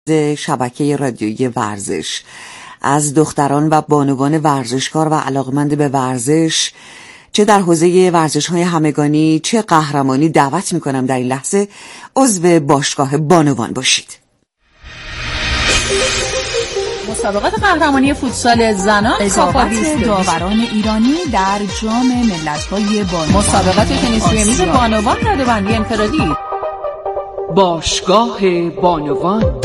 شبکه رادیویی ورزش از دختران و بانوان ورزشکار و علاقمند به ورزش، چه در حوزه ورزش‌های همگانی چه قهرمانی، دعوت می‌کنم در این لحظه عضو باشگاه بانوان باشید. مسابقات قهرمانی فوتسال زنان، رقابت داوران ایرانی در جام ملت‌های بانوان، مسابقات تنیس روی میز بانوان، رده‌بندی انفرادی. باشگاه بانوان.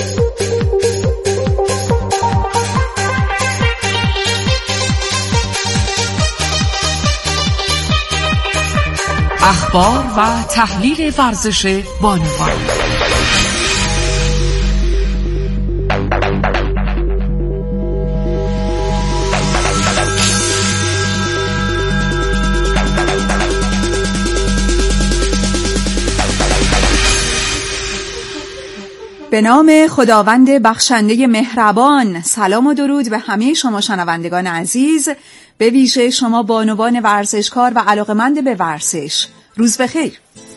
اخبار و تحلیل ورزش بانوان. به نام خداوند بخشنده مهربان. سلام و درود به همه شما شنوندگان عزیز، به ویژه شما بانوان ورزشکار و علاقمند به ورزش. روز بخیر.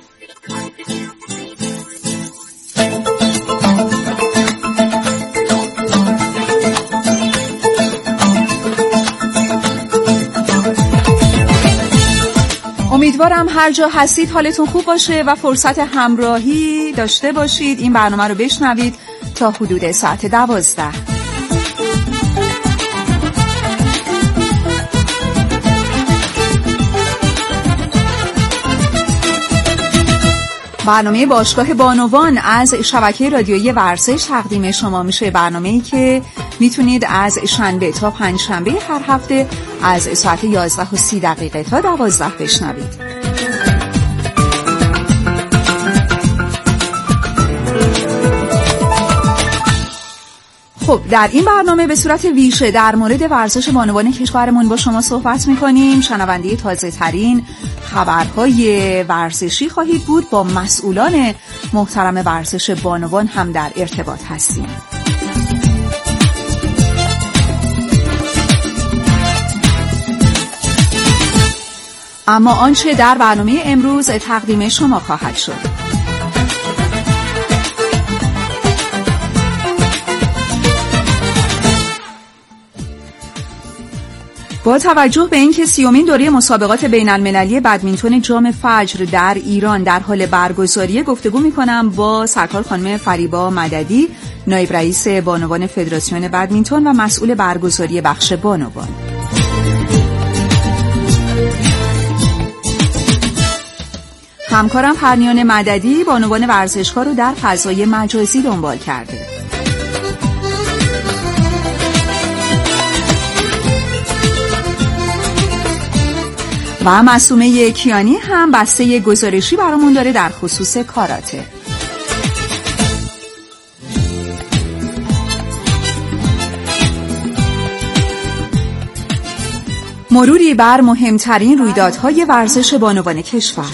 امیدوارم هر جا هستید حالتون خوب باشه و فرصت همراهی داشته باشید. این برنامه رو بشنوید تا حدود ساعت 12. برنامه باشگاه بانوان از شبکه رادیویی ورزش تقدیم شما میشه. برنامه‌ای که میتونید از شنبه تا پنجشنبه هر هفته از ساعت 11:30 تا 12 بشنوید. خب در این برنامه به صورت ویژه در مورد ورزش بانوان کشورمون با شما صحبت می‌کنیم. شنونده تازه‌ترین خبرهای ورزشی خواهید بود. با مسئولان محترم ورزش بانوان هم در ارتباط هستیم. اما آنچه در برنامه امروز تقدیم شما خواهد شد: با توجه به اینکه 30مین دوره مسابقات بین المللی بدمینتون جام فجر در ایران در حال برگزاری، گفتگو می‌کنم با سرکار خانم فریبا مددی، نایب رئیس بانوان فدراسیون بدمینتون و مسئول برگزاری بخش بانوان. همکارم پرنیان مددی بانوان ورزشکار رو در فضای مجازی دنبال کرده. و معصومه کیانی هم بسته گزارشی برامون داره در خصوص کاراته. مروری بر مهمترین رویدادهای ورزش بانوان کشور.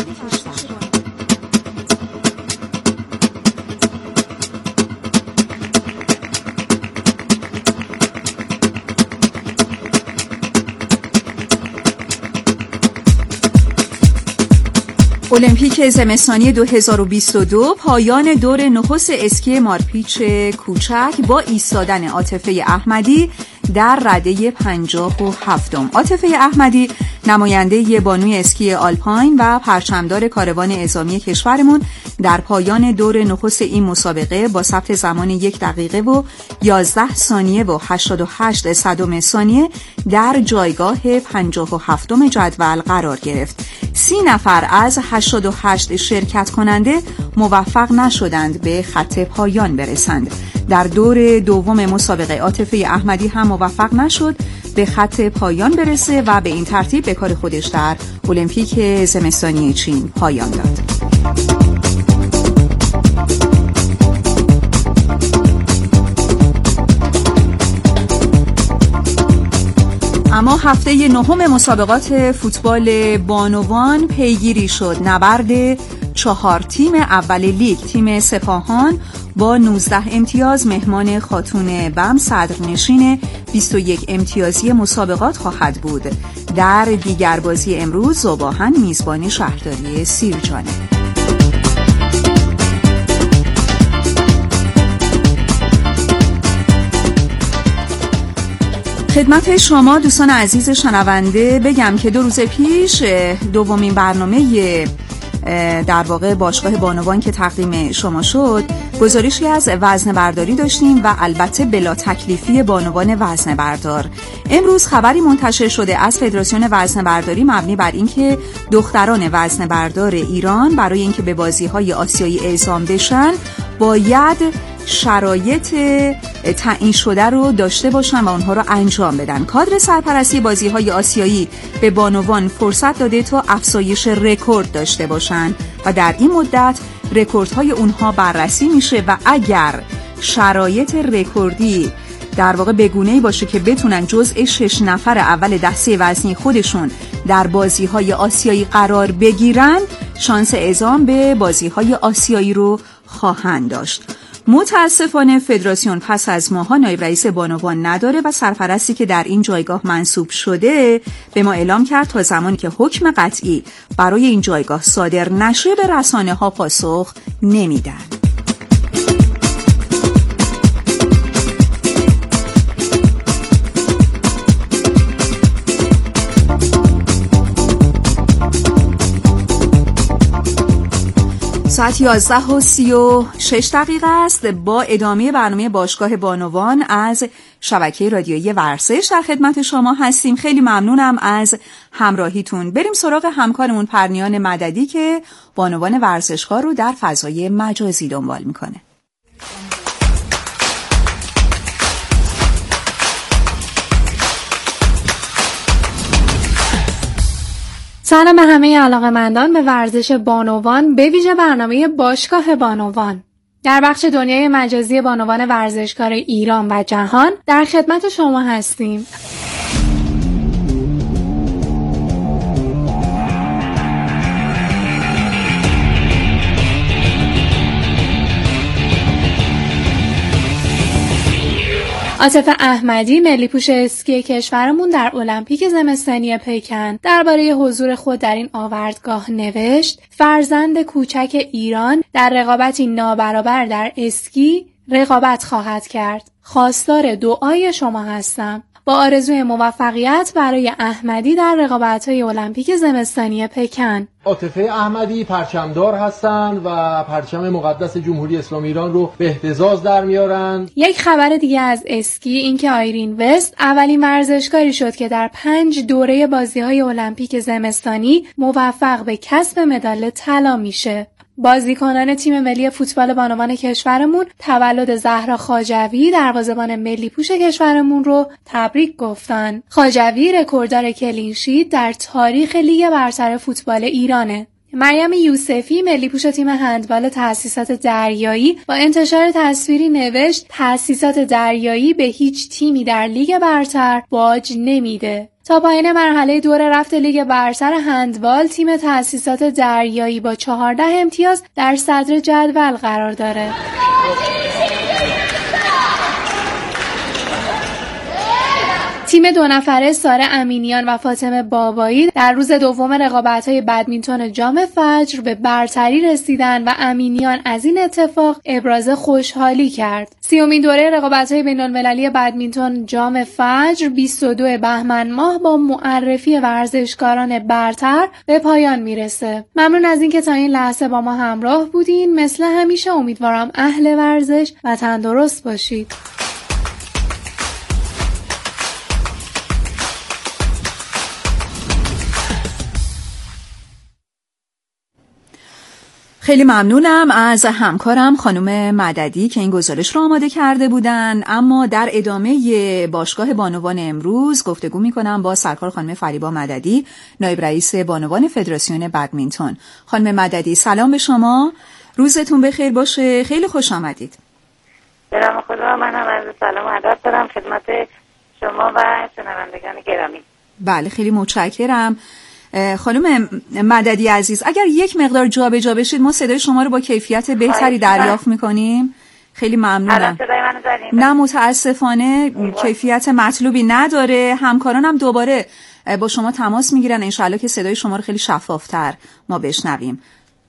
المپیک زمستانی 2022 پایان دور نخست اسکی مارپیچ کوچک با ایستادن عاطفه احمدی در رده 57. عاطفه احمدی نماینده بانوی اسکی آلپاین و پرچمدار کاروان اعزامی کشورمون در پایان دور نخست این مسابقه با ثبت زمان 1 دقیقه و 11 ثانیه و 88 صدم ثانیه در جایگاه 57 جدول قرار گرفت. 30 نفر از 88 شرکت کننده موفق نشدند به خط پایان برسند. در دور دوم مسابقه عاطفه احمدی هم موفق نشد به خط پایان برسه و به این ترتیب به کار خودش در المپیک زمستانی چین پایان داد. اما هفته نهم مسابقات فوتبال بانوان پیگیری شد. نبرد 4 تیم اول لیگ، تیم سپاهان با 19 امتیاز مهمان خاتون بم صدرنشین 21 امتیازی مسابقات خواهد بود. در دیگر بازی امروز زوباهن میزبان شهرداری سیرجانه. خدمت شما دوستان عزیز شنونده بگم که 2 روز پیش دومین برنامه در واقع باشگاه بانوان که تقدیم شما شد، گزارشی از وزنه برداری داشتیم و البته بلا تکلیفی بانوان وزنه بردار. امروز خبری منتشر شده از فدراسیون وزنه برداری مبنی بر اینکه دختران وزنه بردار ایران برای اینکه به بازی‌های آسیایی اعزام بشن باید شرایط تعیین شده رو داشته باشن و اونها رو انجام بدن. کادر سرپرستی بازی‌های آسیایی به بانوان فرصت داده تا افزایش رکورد داشته باشن و در این مدت رکوردهای اونها بررسی میشه و اگر شرایط رکوردی در واقع بگونه‌ای باشه که بتونن جزء 6 نفر اول دسته وزنی خودشون در بازی‌های آسیایی قرار بگیرن، شانس اعزام به بازی‌های آسیایی رو خواهند داشت. متاسفانه فدراسیون پس از ماها نایب رئیس بانوان نداره و سرپرستی که در این جایگاه منصوب شده به ما اعلام کرد تا زمانی که حکم قطعی برای این جایگاه صادر نشه به رسانه‌ها پاسخ نمیدن. ساعت 11:36 است. با ادامه برنامه باشگاه بانوان از شبکه رادیویی ورزش در خدمت شما هستیم. خیلی ممنونم از همراهیتون. بریم سراغ همکارمون پرنیان مددی که بانوان ورزشکار رو در فضای مجازی دنبال میکنه. سلام به همه علاقه‌مندان به ورزش بانوان، به ویژه برنامه باشگاه بانوان. در بخش دنیای مجازی بانوان ورزشکار ایران و جهان در خدمت شما هستیم. عاطفه احمدی ملی‌پوش اسکی کشورمون در المپیک زمستانی پکن درباره حضور خود در این آوردگاه نوشت: فرزند کوچک ایران در رقابتی نابرابر در اسکی رقابت خواهد کرد. خواستار دعای شما هستم. با آرزوی موفقیت برای احمدی در رقابت‌های المپیک زمستانی پکن. عاطفه احمدی پرچمدار هستند و پرچم مقدس جمهوری اسلامی ایران رو به اهتزاز در میارن. یک خبر دیگه از اسکی این که آیرین وست اولین ورزشکاری شد که در 5 دوره بازی‌های المپیک زمستانی موفق به کسب مدال طلا میشه. بازیکنان تیم ملی فوتبال بانوان کشورمون تولد زهرا خواجوی دروازه‌بان ملی پوش کشورمون رو تبریک گفتن. خواجوی رکورددار کلینشیت در تاریخ لیگ برتر فوتبال ایرانه. مریم یوسفی ملی پوش تیم هندبال تأسیسات دریایی با انتشار تصویری نوشت: تأسیسات دریایی به هیچ تیمی در لیگ برتر باج نمیده. تا پایان مرحله دور رفت لیگ برتر هندبال تیم تأسیسات دریایی با 14 امتیاز در صدر جدول قرار داره. تیم 2 نفره ساره امینیان و فاطمه بابایی در روز دوم رقابت‌های بدمینتون جام فجر به برتری رسیدن و امینیان از این اتفاق ابراز خوشحالی کرد. 30مین دوره رقابت‌های بین‌المللی بدمینتون جام فجر 22 بهمن ماه با معرفی ورزشکاران برتر به پایان میرسه. ممنون از اینکه تا این لحظه با ما همراه بودین. مثل همیشه امیدوارم اهل ورزش و تندرست باشید. خیلی ممنونم از همکارم خانم مددی که این گزارش رو آماده کرده بودن. اما در ادامه باشگاه بانوان امروز گفتگو میکنم با سرکار خانم فریبا مددی، نایب رئیس بانوان فدراسیون بدمینتون. خانم مددی سلام به شما، روزتون بخیر باشه، خیلی خوش آمدید. سلام خدا، منم عرض سلام و ادب دارم خدمت شما و شنوندگان گرامی. بله خیلی متشکرم. خانم مددی عزیز، اگر یک مقدار جابجا بشید ما صدای شما رو با کیفیت بهتری دریافت میکنیم. خیلی ممنونم. نه متاسفانه کیفیت مطلوبی نداره. همکارانم دوباره با شما تماس میگیرن، انشالله که صدای شما رو خیلی شفافتر ما بشنویم.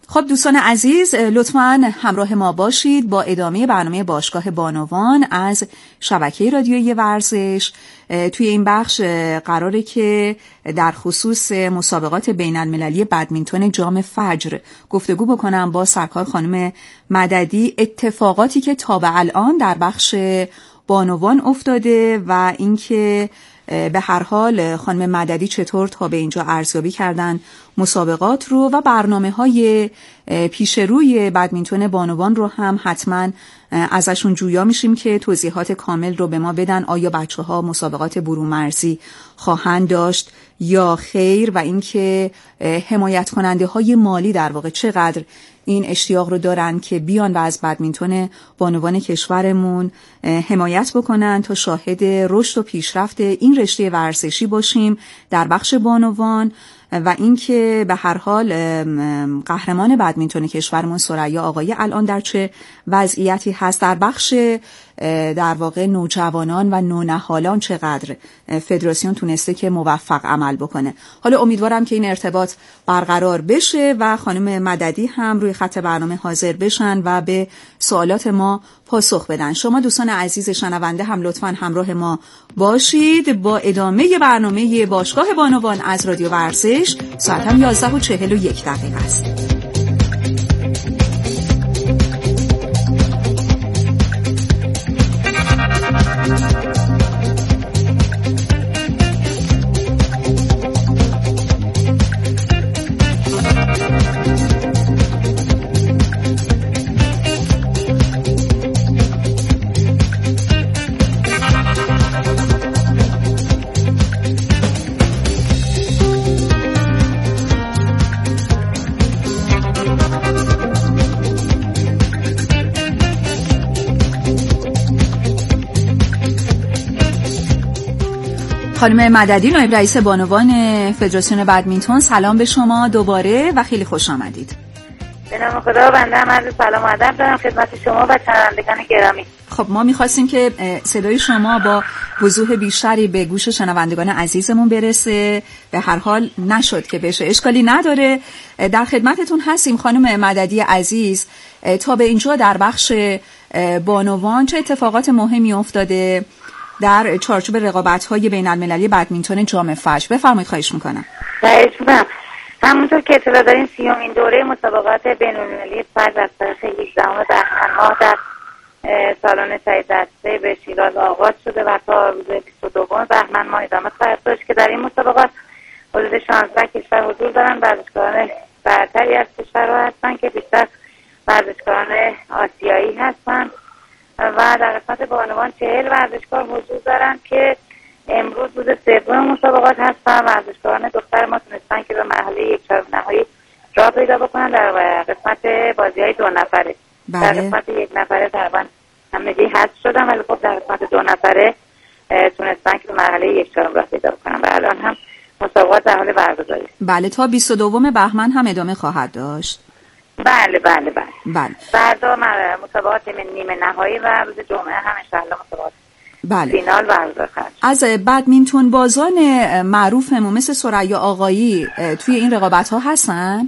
خب دوستان عزیز، لطفاً همراه ما باشید با ادامه برنامه باشگاه بانوان از شبکه رادیویی ورزش. توی این بخش قراره که در خصوص مسابقات بین المللی بدمینتون جام فجر گفتگو بکنم با سرکار خانم مددی، اتفاقاتی که تا به الان در بخش بانوان افتاده و اینکه به هر حال خانم مددی چطور تا به اینجا ارزیابی کردن مسابقات رو و برنامه‌های پیش روی بدمینتون بانوان رو هم حتما ازشون جویا میشیم که توضیحات کامل رو به ما بدن. آیا بچه‌ها مسابقات برون مرزی خواهند داشت یا خیر، و اینکه حمایت کننده های مالی در واقع چقدر این اشتیاق رو دارن که بیان و از بدمینتون بانوان کشورمون حمایت بکنن تا شاهد رشد و پیشرفت این رشته ورزشی باشیم در بخش بانوان. و اینکه به هر حال قهرمان بدمینتون کشورمون ثریا آقایی الان در چه وضعیتی هست، در بخش در واقع نوجوانان و نونهالان چقدر فدراسیون تونسته که موفق عمل بکنه. حالا امیدوارم که این ارتباط برقرار بشه و خانم مددی هم روی خط برنامه حاضر بشن و به سوالات ما پاسخ بدن. شما دوستان عزیز شنونده هم لطفاً همراه ما باشید با ادامه برنامه باشگاه بانوان از رادیو ورزش. ساعت هم 11:41 است. خانم مددی، نایب رئیس بانوان فدراسیون بدمینتون، سلام به شما دوباره و خیلی خوش آمدید. به نام خدا، بنده هم عرض سلام و ادب دارم خدمت شما و شنوندگان گرامی. خب ما می‌خواستیم که صدای شما با وضوح بیشتری به گوش شنوندگان عزیزمون برسه، به هر حال نشد که بشه، اشکالی نداره، در خدمتتون هستیم. خانم مددی عزیز، تا به اینجا در بخش بانوان چه اتفاقات مهمی افتاده در چارچوب رقابت‌های بین‌المللی بدمینتون جام فجر؟ بفرمایید، خواهش می‌کنم. خواهش می‌کنم. همونطور که اطلاع دارین 30مین دوره مسابقات بین‌المللی فجر از تاریخ 18 بهمن ماه در سالن سعید دسته به شیراز آغاز شده و تا روز 22 بهمن ماه ادامه خواهد داشت که در این مسابقات حدود 16 کشور حضور دارن. ورزشکاران برتری از کشورها هستن که بیشتر ورزشکاران آسیایی هستن و در قسمت بانوان 40 ورزشکار حضور دارن که امروز روز سوم مسابقات هستن. ورزشکاران دختر ما تونستن که به مرحله 1/4 نهایی راه پیدا بکنن در قسمت بازی‌های 2 نفره. بله. در قسمت 1 نفره تقریبا همگی حذف شدن، ولی خب در قسمت 2 نفره تونستن که به مرحله 1/4 راه پیدا بکنن و الان هم مسابقات در حال برگزاری. بله، تا 22 بهمن هم ادامه خواهد داشت. بله. فردا مسابقات نیمه نهایی و روز جمعه هم انشالله مسابقات فینال برگزار خواهد. از بدمینتون بازان معروفمون مثل ثریا آقایی توی این رقابت‌ها هستن؟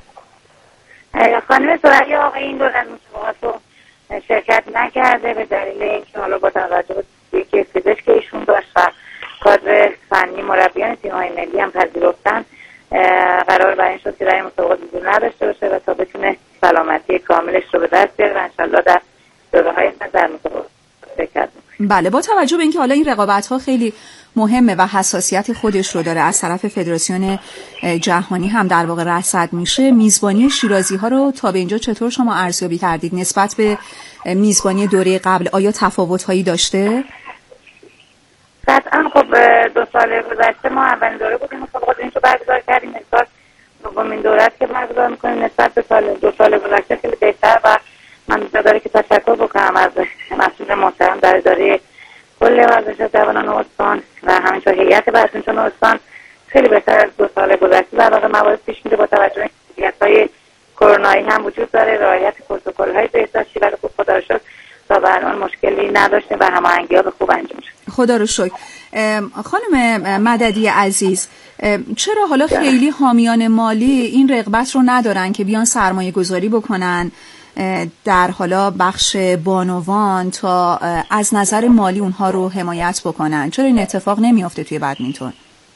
خانم ثریا آقایی این دوران مسابقات رو شرکت نکرده به دلیل اینکه حالا با توجه به که پزشک ایشون داشت و کادر فنی مربیان تیم‌های ملی هم پذیرفتن، قرار بر این شد که در این مسابقات حضور نداشته باشه و تا بتونه سلامتی کاملش رو به دست بیاره و انشالله در دوره‌های در مسابقات شرکت کنه. بله، با توجه به اینکه حالا این رقابت‌ها خیلی مهمه و حساسیت خودش رو داره، از طرف فدراسیون جهانی هم در واقع رصد میشه، میزبانی شیرازی‌ها رو تا به اینجا چطور شما ارزیابی کردید نسبت به میزبانی دوره قبل؟ آیا تفاوت‌هایی داشته؟ قطعا. خب 2 سال گذشته ما اولین دوره بودیم مسابقات این رو برگزار کردیم، امسال دومین دوره است که برگزار می‌کنیم. نسبت به 2 سال گذشته خیلی بهتر و من داره که تشکر بکنم از مسئول محترم در اداره کل ورزش جوانان استان و همینطور هیئت بدمینتون استان. خیلی بهتر از 2 سال گذشته در واقع موارد پیش میره، با توجه به مسئولیت‌های کرونایی هم وجود داره، رعایت پروتکل‌های بهداشتی، ولی خب خدا رو شکر تا به الان مشکلی نداشتیم و هماهنگی‌ها به خوب انجام شد. خدا رو شکر. خانم مددی عزیز، چرا حالا خیلی حامیان مالی این رغبت رو ندارن که بیان سرمایه گذاری بکنن در حالا بخش بانوان تا از نظر مالی اونها رو حمایت بکنن؟ چرا این اتفاق نمیافته توی بدمینتون؟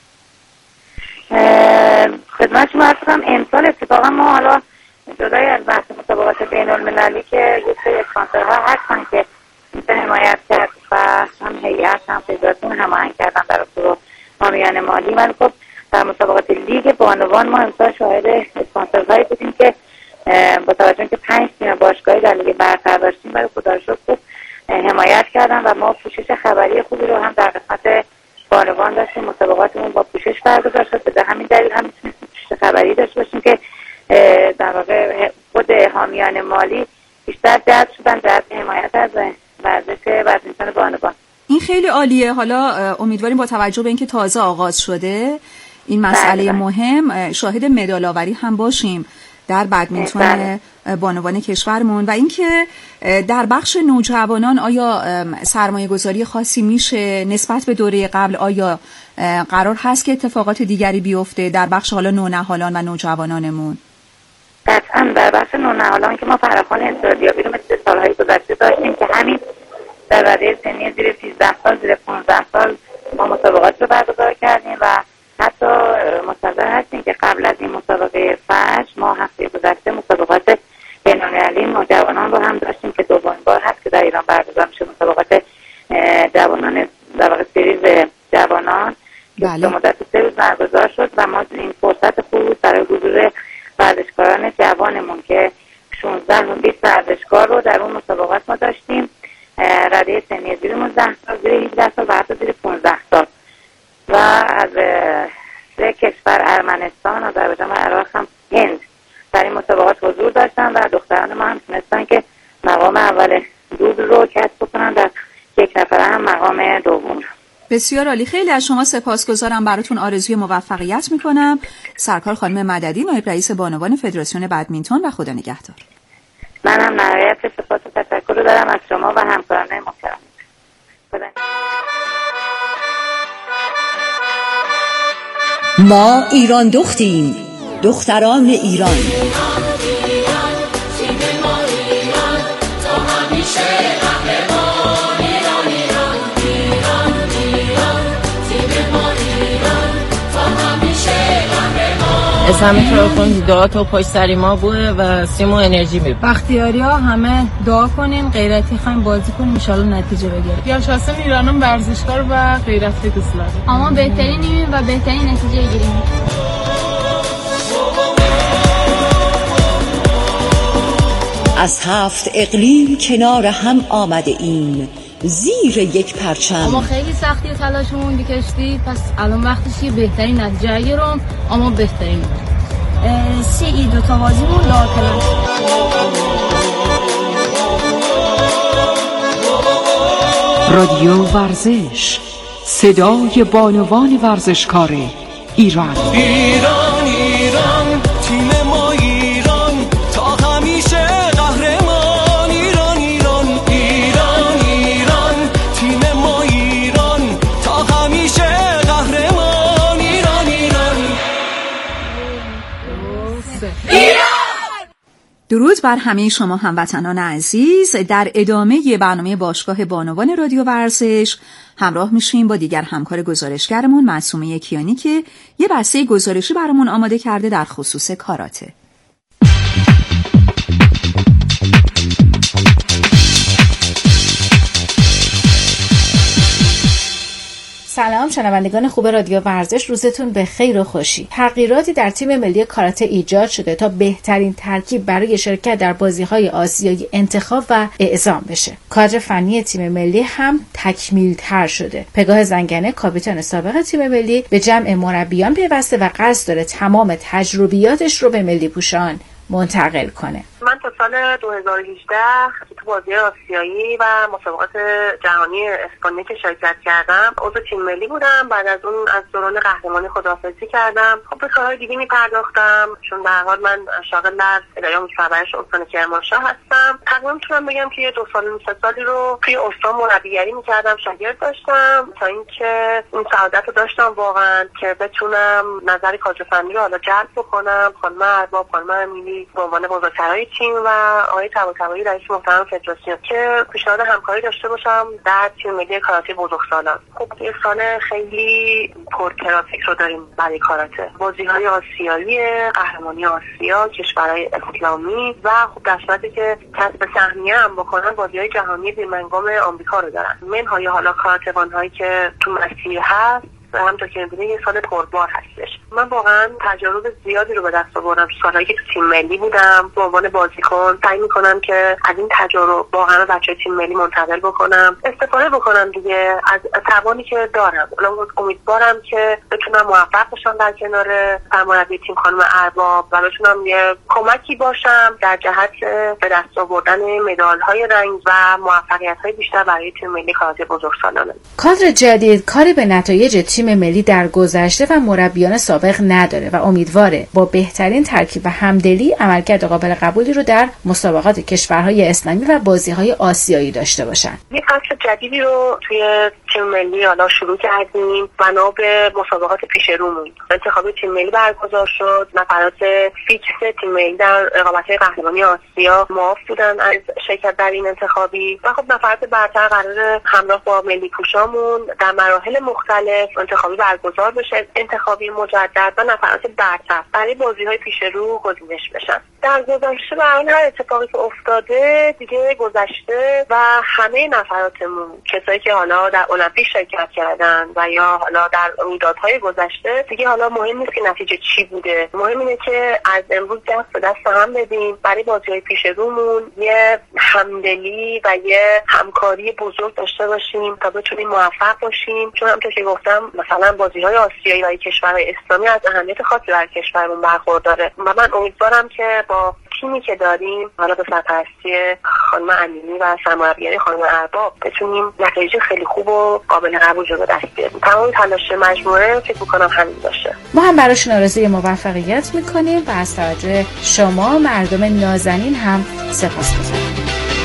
خدمت شما هستم. امسال اتفاقا ما حالا جدای از بحث مسابقات بین المللی که یک سری اسپانسرها هستن که میتونه حمایت کرد و هم هیئت هم فدراسیون هماهنگ کردن در با حامیان مالی، ولی خب در مسابقات لیگ بانوان ما امسال شاهد اسپانسرهایی بودیم که با توجه که 5 تیم باشگاهی در لیگ برتر داشتیم برای خدا رو شکر حمایت کردن و ما پوشش خبری خوبی رو هم در قسمت بانوان داشتیم. مسابقاتمون با پوشش برگزار شد، به همین دلیل هم میتونستیم پوشش خبری داشته باشیم که در واقع خود حامیان مالی بیشتر جذب شدن در حمایت از ورزش بدمینتون بانوان. این خیلی عالیه. حالا امیدواریم با توجه به اینکه تازه آغاز شده این مسئله مهم شاهد مدال‌آوری هم باشیم در بدمینتون بانوان کشورمون. و اینکه در بخش نوجوانان آیا سرمایه گذاری خاصی میشه نسبت به دوره قبل؟ آیا قرار هست که اتفاقات دیگری بیفته در بخش حالا نونهالان و نوجوانانمون؟ قطعا در بخش نونهالان که ما فراخوان انفرادیابی رو مثل سالهای گذشته داشتیم که همین در رده سنی زیر 13 سال زیر 15 سال ما مسابقات رو برگزار کردیم و حتی مصدر هستیم که قبل از این مسابقه فرش ما هفته گذشته مسابقات بین‌المللی نوجوانان رو هم داشتیم که دومین بار هست که در ایران برگزار میشه. مسابقات جوانان در واقع سریز جوانان که به مدت 3 روز برگزار شد و ما این فرصت خوب بود برای حضور ورزشکاران جوانمون که 16 و 20 ورزشکار رو در اون مسابقات ما داشتیم، رده سنی زیر 19 سال، زیر 18 سال و حتی زیر 15 سال و از 3 کشور ارمنستان، آذربایجان و عراق هم هند در این مسابقات حضور داشتن و دختران ما هم تونستن که مقام اول دوبل رو کسب بکنن، در 1 نفره هم مقام دوم. بسیار عالی. خیلی از شما سپاسگزارم، براتون آرزوی موفقیت میکنم. سرکار خانم مددی، نایب رئیس بانوان فدراسیون بدمینتون، و خدا نگهدار. منم نهایت سپاس و تشکر رو دارم از شما و همکاران محترم. ما ایران دختیم، دختران ایران. اسم میکروفون دعا تو پشت سری ما بوده و سیمو انرژی میبود. بختیاری ها همه دعا کنیم، غیرتی خواهیم بازی کنیم، انشالله نتیجه بگیریم. یا شخصا ایرانم ورزشکار و غیرتی دوست دارم. اما بهترینیم و بهترین نتیجه گیریم. از 7 اقلیم کنار هم آمده ایم زیر یک پرچم. اما خیلی سختی تلاشمون بیکشتی، پس الان وقتشه بهترین نتیجه گیرم. اما بهترین سی دو تا بازیمون لاکلش. رادیو ورزش، صدای بانوان ورزشکار ایران. ایران ایران، تیم ما ایران، تا همیشه قهرمان. ایران ایران ایران ایران، تیم ما ایران، تا همیشه قهرمان. ایران ایران درود بر همه شما هموطنان عزیز. در ادامه برنامه باشگاه بانوان رادیو ورزش همراه میشیم با دیگر همکار گزارشگرمون معصومه کیانی که یه بسته گزارشی برامون آماده کرده در خصوص کاراته. سلام شنوندگان خوب رادیو ورزش، روزتون به خیر و خوشی. تغییراتی در تیم ملی کاراته ایجاد شده تا بهترین ترکیب برای شرکت در بازی‌های آسیایی انتخاب و اعزام بشه. کادر فنی تیم ملی هم تکمیل‌تر شده. پگاه زنگنه کاپیتان سابق تیم ملی به جمع مربیان پیوسته و قصد داره تمام تجربیاتش رو به ملی پوشان منتقل کنه. من تا سال 2018 تو بازی آسیایی و مسابقات جهانی اسپانیا که شرکت کردم عضو تیم ملی بودم. بعد از اون از دوران قهرمانی خداحافظی کردم. خب به کارهای دیگه میپرداختم چون به هر حال من شاغل در اداره امور پرورش استان کرمانشاه هستم. تقریبا میتونم بگم که 2 سال و 3 سالی رو توی استان مربیگری میکردم، شاگرد داشتم تا اینکه این سعادت رو داشتم واقعا که بتونم نظر کادر فنی رو حالا جلب بکنم. خانم ارباب، خانم امیلی به عنوان بزرگترهای تیم و آقای طباطبایی رئیس محترم فدراسیون که پیشنهاد همکاری داشته باشم در تیم ملی کاراته بزرگسالان. خب یه سال خیلی پرترافیک رو داریم برای کاراته. بازی‌های آسیایی، قهرمانی آسیا، کشورهای اسلامی و خب در صورتی که کسب سهمیه هم بکنن بازی‌های جهانی بیرمنگام آمریکا رو دارن. منهای حالا کاراته‌بان‌هایی که تو مسیر هست همونطور که می‌بینید یه سال پربار هستش. من واقعا تجارب زیادی رو به دست آوردم. سالایی که تو تیم ملی بودم به عنوان بازیکن سعی می‌کنم که از این تجارب واقعا بچه‌های تیم ملی منتقل بکنم، استفاده بکنم دیگه از توانی که دارم. امیدوارم که بتونم موفق باشم در کنار سرمربی تیم خانم ارباب و بتونم یه کمکی باشم در جهت به دست آوردن مدال‌های رنگ و موفقیت‌های بیشتر برای تیم ملی کاراته بزرگسالان. کادر جدید کاری به نتایج تیم ملی در گذشته و مربیان سابق نداره و امیدواره با بهترین ترکیب و همدلی عملکرد قابل قبولی رو در مسابقات کشورهای اسلامی و بازی‌های آسیایی داشته باشن. یک فصل جدیدی رو توی تیم ملی حالا شروع کردیم. بنا به مسابقات پیش رومون انتخاب تیم ملی برگزار شد. نفرات فیکس تیم ملی در رقابت‌های قهرمانی آسیا معاف بودن از شرکت در این انتخابی و خب نفرات برتر قرار همراه با ملی پوشامون در مراحل مختلف انتخابی برگزار بشه، انتخابی مجدد و نفرات برتر برای بازی‌های پیش رو گزینش بشن. در گذشته برای هر اتفاقی که افتاده دیگه گذشته و همه نفراتمون کسایی که حالا در المپیک شرکت کردن و یا حالا در رویدادهای گذشته دیگه حالا مهم نیست که نتیجه چی بوده. مهم اینه که از امروز دست به دست هم بدیم برای بازی‌های پیش رومون یه همدلی و یه همکاری بزرگ داشته باشیم تا بتونیم موفق باشیم. چون همونطور که گفتم مثلا بازی‌های آسیایی و کشورهای اسلامی از اهمیت خاصی برای کشورمون برخورداره و من امیدوارم که با تیمی که داریم حالا به سرپرستی خانم امیلی و سرمربیگری خانم ارباب بتونیم نتایج خیلی خوب و قابل قبول رو به دست بیاریم. تمام تلاش مجموعه فکر می‌کنم همین باشه. ما هم براشون آرزوی موفقیت می‌کنیم و از توجه شما مردم نازنین هم سپاسگزاریم.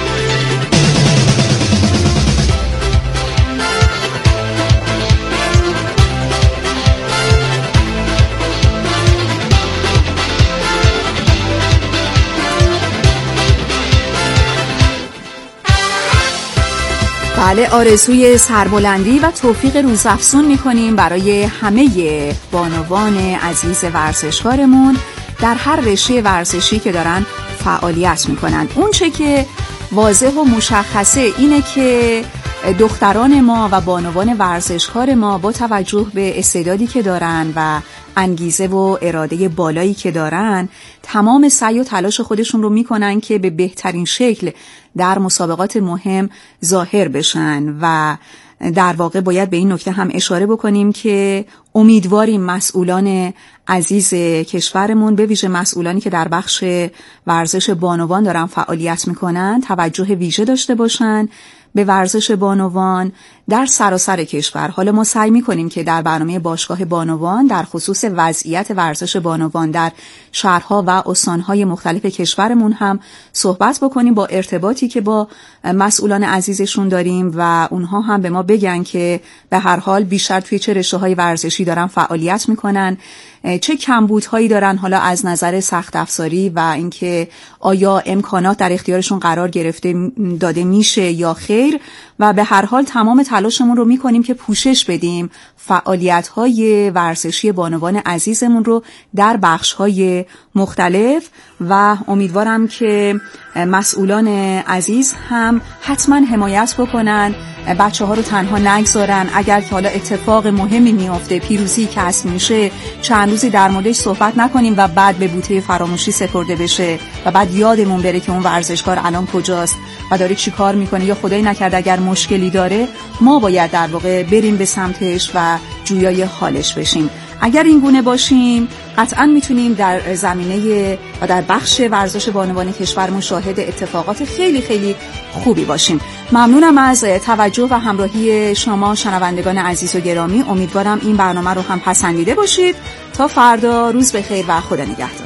بله، آرزوی سربلندی و توفیق روزافزون می‌کنیم برای همه بانوان عزیز ورزشکارمون در هر رشته ورزشی که دارن فعالیت می‌کنن. اون چه که واضح و مشخصه اینه که دختران ما و بانوان ورزشکار ما با توجه به استعدادی که دارن و انگیزه و اراده بالایی که دارن تمام سعی و تلاش خودشون رو میکنن که به بهترین شکل در مسابقات مهم ظاهر بشن و در واقع باید به این نکته هم اشاره بکنیم که امیدواریم مسئولان عزیز کشورمون به ویژه مسئولانی که در بخش ورزش بانوان دارن فعالیت میکنن توجه ویژه داشته باشن به ورزش بانوان در سراسر کشور. حالا ما سعی می‌کنیم که در برنامه باشگاه بانوان در خصوص وضعیت ورزش بانوان در شهرها و استان‌های مختلف کشورمون هم صحبت بکنیم با ارتباطی که با مسئولان عزیزشون داریم و اونها هم به ما بگن که به هر حال بیشتر توی چه رشته‌های ورزشی دارن فعالیت می‌کنن، چه کمبودهایی دارن حالا از نظر سخت افزاری و اینکه آیا امکانات در اختیارشون قرار گرفته داده میشه یا خیر و به هر حال تمام تلاشمون رو میکنیم که پوشش بدیم فعالیت‌های ورزشی بانوان عزیزمون رو در بخش‌های مختلف و امیدوارم که مسئولان عزیز هم حتما حمایت بکنن، بچه‌ها رو تنها نگذارن. اگر که حالا اتفاق مهمی میفته، پیروزی کسب میشه، چند روزی در موردش صحبت نکنیم و بعد به بوته فراموشی سپرده بشه و بعد یادمون بره که اون ورزشکار الان کجاست و داره چی کار میکنه یا خدای نکرده اگر مشکلی داره ما باید در واقع بریم به سمتش و جویای حالش بشیم. اگر این گونه باشیم قطعا میتونیم در زمینه و در بخش ورزش بانوان کشورمون شاهد اتفاقات خیلی خیلی خوبی باشیم. ممنونم از توجه و همراهی شما شنوندگان عزیز و گرامی. امیدوارم این برنامه رو هم پسندیده باشید. تا فردا، روز بخیر و خدا نگهدار.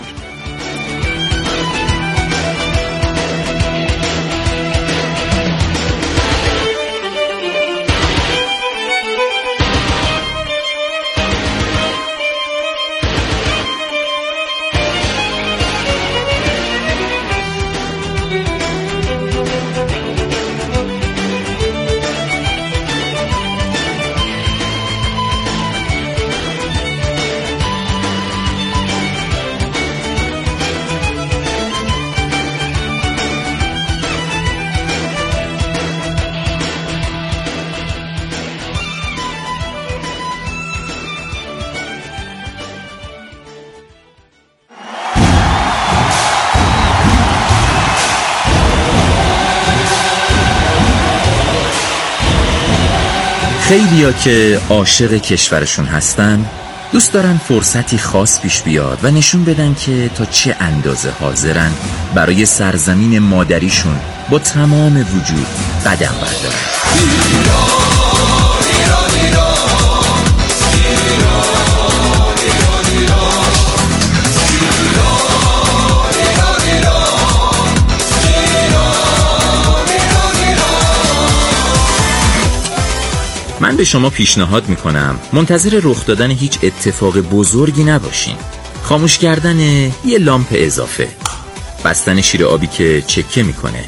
خیلیا که عاشق کشورشون هستن دوست دارن فرصتی خاص پیش بیاد و نشون بدن که تا چه اندازه حاضرن برای سرزمین مادریشون با تمام وجود قدم بردارن. من به شما پیشنهاد میکنم منتظر رخ دادن هیچ اتفاق بزرگی نباشین. خاموش کردن یه لامپ اضافه، بستن شیر آبی که چکه میکنه،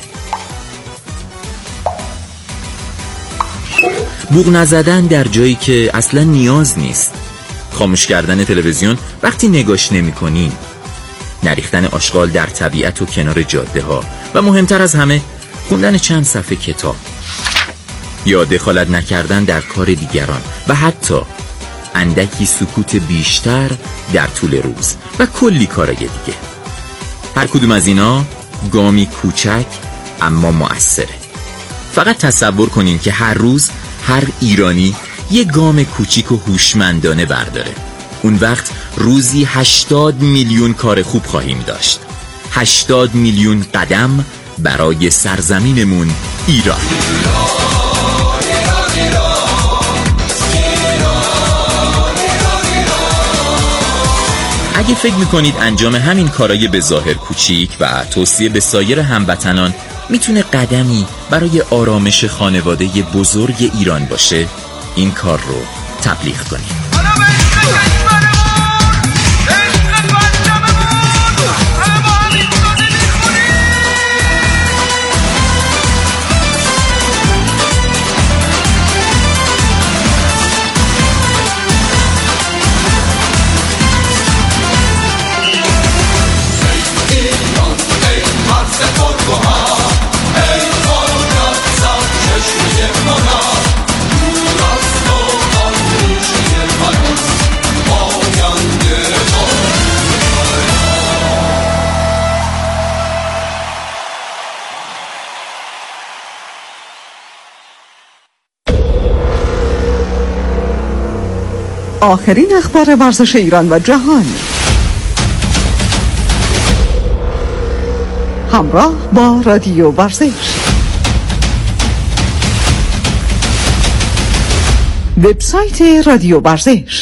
بوق نزدن در جایی که اصلا نیاز نیست، خاموش کردن تلویزیون وقتی نگاش نمیکنین، نریختن آشغال در طبیعت و کنار جاده ها و مهمتر از همه خوندن چند صفحه کتاب، یا دخالت نکردن در کار دیگران و حتی اندکی سکوت بیشتر در طول روز و کلی کارای دیگه. هر کدوم از اینا گامی کوچک اما مؤثره. فقط تصور کنین که هر روز هر ایرانی یه گام کوچیک و هوشمندانه برداره. اون وقت روزی 80 میلیون کار خوب خواهیم داشت. 80 میلیون قدم برای سرزمینمون ایران. اگه فکر میکنید انجام همین کارای به ظاهر کوچیک و توصیه به سایر هموطنان میتونه قدمی برای آرامش خانواده بزرگ ایران باشه، این کار رو تبلیغ کنید. آخرین اخبار ورزش ایران و جهان، همراه با رادیو ورزش. وبسایت رادیو ورزش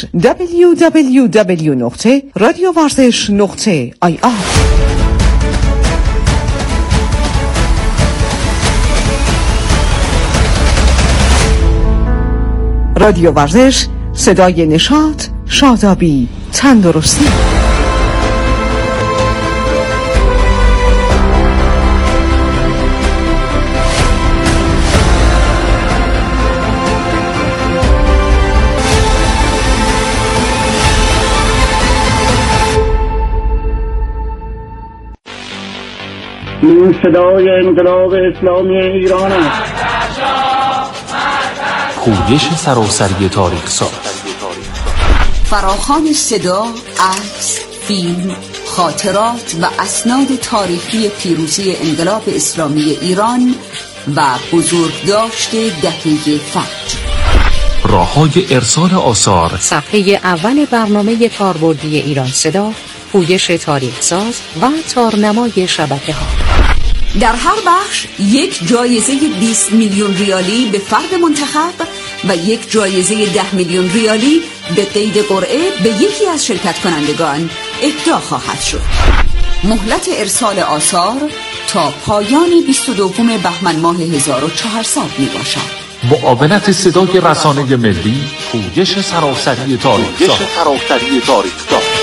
www.radiovarzesh.ir. رادیو ورزش، صدای نشاط، شادابی، تندرستی. این صدای انقلاب اسلامی ایران است. پویش سراسری تاریخ ساز، فراخوان صدا، عکس، فیلم، خاطرات و اسناد تاریخی پیروزی انقلاب اسلامی ایران و بزرگداشت دهه فجر. راه‌های ارسال آثار، صفحه اول برنامه کاربردی ایران صدا، پویش تاریخ ساز و تارنمای شبکه‌ها. در هر بخش یک جایزه 20 میلیون ریالی به فرد منتخب و یک جایزه 10 میلیون ریالی به قید قرعه به یکی از شرکت کنندگان اهدا خواهد شد. مهلت ارسال آثار تا پایان 22 بهمن ماه 1400 می باشد. معاونت صدای رسانه ملی، پویش سراسری تاریخ.